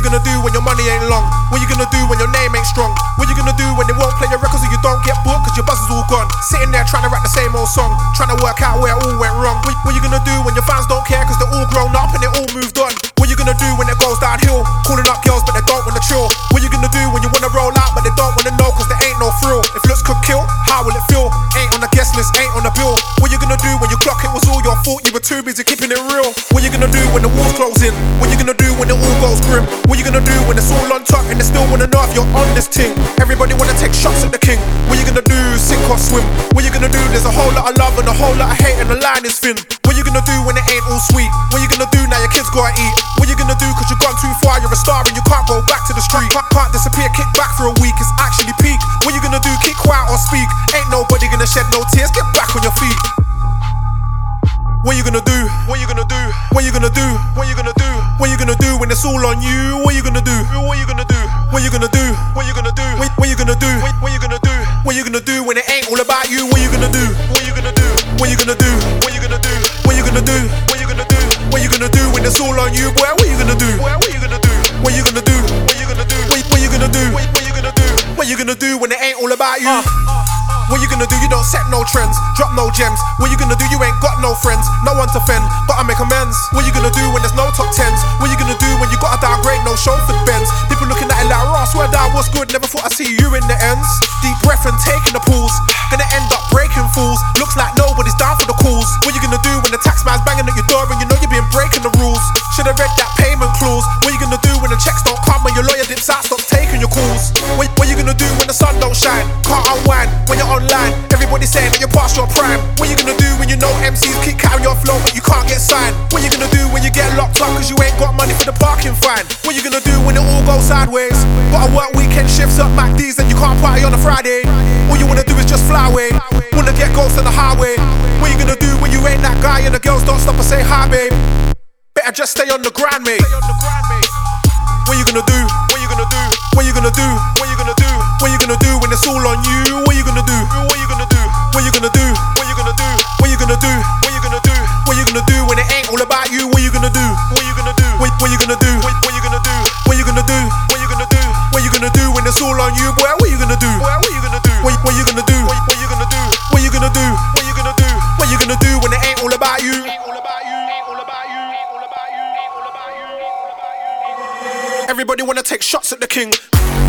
you gonna do when your money ain't long? What you gonna do when your name ain't strong? What you gonna do when they won't play your records and you don't get booked cause your buzz is all gone? Sitting there trying to write the same old song, trying to work out where it all went wrong. What you gonna do when your fans don't care cause they're all grown up and they all moved on? What you gonna do when it goes downhill? Calling up girls but they don't wanna chill. What you gonna do when you wanna roll out but they don't wanna know cause there ain't no thrill? If looks could kill, how will it feel? Ain't on the guest list, ain't on the bill. What you gonna do when you clock it was all your fault? You were too busy keeping it real. What you gonna do when the walls close in? What you gonna do when it all goes grim? What you gonna do when it's all on top and they still wanna know if you're on this thing? Everybody wanna take shots at the king. What you gonna do, sink or swim? What you gonna do, there's a whole lot of love and a whole lot of hate and the line is thin. What you gonna do when it ain't all sweet? What you gonna do now your kids gotta eat? What you gonna do cause you've gone too far, you're a star and you can't go back to the street? Can't disappear, kick back for a week, it's actually peak. What you gonna do, keep quiet or speak? Ain't nobody gonna shed no tears, get back on your feet. What you gonna do? What you gonna do? What you gonna do? What you gonna do? What you gonna do when it's all on you? What you gonna do? What you gonna do? What you gonna do? What you gonna do? What you gonna do? What you gonna do? What you gonna do when it ain't all about you? What you gonna do? What you gonna do? What you gonna do? What you gonna do? What you gonna do? What you gonna do? What you gonna do when it's all on you, boy? What you gonna do? What you gonna do? What you gonna do? What you gonna do? What you gonna do? What you gonna do? What you gonna do when it ain't all about you? What you gonna do? You don't set no trends, drop no gems. What you gonna do? You ain't got no friends, no one to fend, gotta make amends. What you gonna do when there's no top tens? What you gonna do when you gotta downgrade, no show for Benz? People looking at it like, "Raw, swear down, what's good? Never thought I'd see you in the ends." Deep breath and taking the pulls, gonna end up breaking fools. Looks like nobody's down for the calls. What you gonna do when the tax man's banging at your door and you know you've been breaking the rules? Should've read that payment clause. What you gonna do when the checks don't come and your lawyer dips out, stops taking your calls? What you gonna do when the sun don't shine? Can't unwind when you're online. Everybody saying that you're past your prime. What you gonna do when you know MCs keep carrying your flow but you can't get signed? What you gonna do when you get locked up cause you ain't got money for the parking fine? What you gonna do when it all goes sideways? Gotta work weekend shifts up MacD's and you can't party on a Friday. All you wanna do is just fly away, wanna get ghosts on the highway. What you gonna do when you ain't that guy and the girls don't stop and say hi, babe? Better just stay on the grind, mate. What you gonna do? What you gonna do? What you gonna do? What you gonna do? What you gonna do when it's all on you? What you gonna do? What you gonna do? What you gonna do? What you gonna do? What you gonna do? What you gonna do? What you gonna do when it ain't all about you? What you gonna do? What you gonna do? What you gonna do? What you gonna do? What you gonna do? What you gonna do? What you gonna do when it's all on you, boy? What you gonna do? What you gonna do? What you gonna do? What you gonna do? What you gonna do? What you gonna do? What you gonna do when it ain't all about you? Everybody wanna take shots at the king.